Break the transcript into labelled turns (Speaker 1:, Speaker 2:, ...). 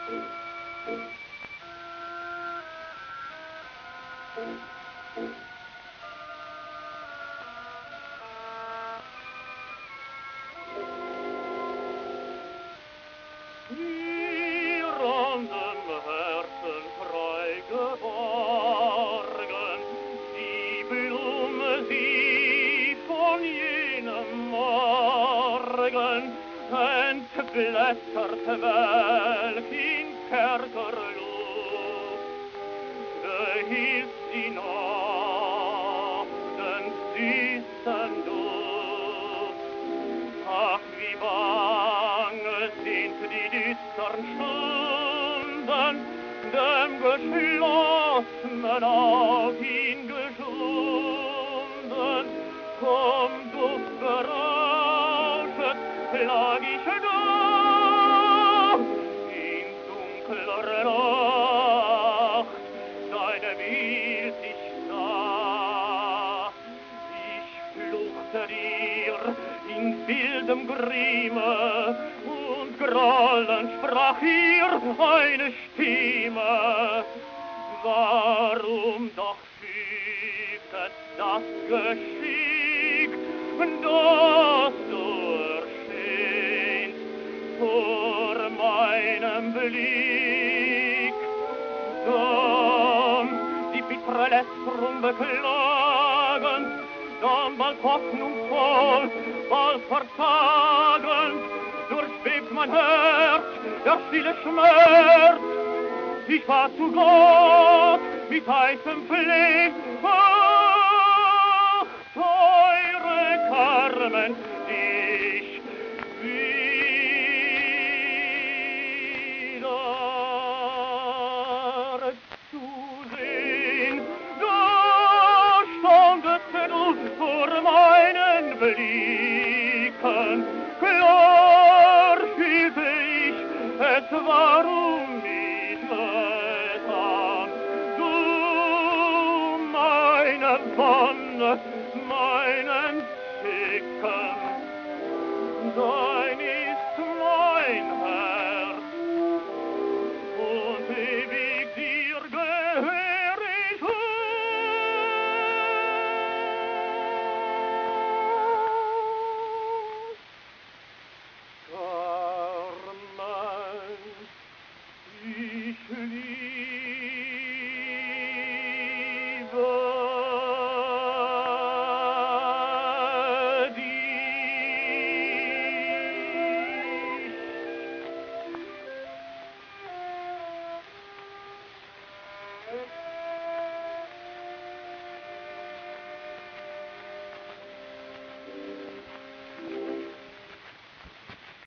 Speaker 1: Entblättert welk in Kerkerluft, behielt sie noch den süßen Duft. Ach, wie bange sind die düstern Stunden, dem geschlossenen auf ihn geschunden. Komm, Duft berauschet, lag ich da, in dunkler Nacht, deine Bild ich sah. Ich fluchte dir in wildem Grimme, und grollend sprach ihr eine Stimme. Warum doch fügtet das Geschick, dass du erscheinst vor meinem Blick? Dann die bittere Lästerung beklagend, dann bald hoffnungsvoll, bald verzagend, durchbebt mein Herz der stille Schmerz. Ich war zu Gott mit heißem Fleh. Ach, teure Carmen, dich wieder zu sehen. Da standest du vor meinen Blicken, klar fühlte ich, es war mich getan. Du, meine Wonne, meinen Schicken, dein ist mein Herz, und ewig dir gehör ich. Carmen, ich liebe dich.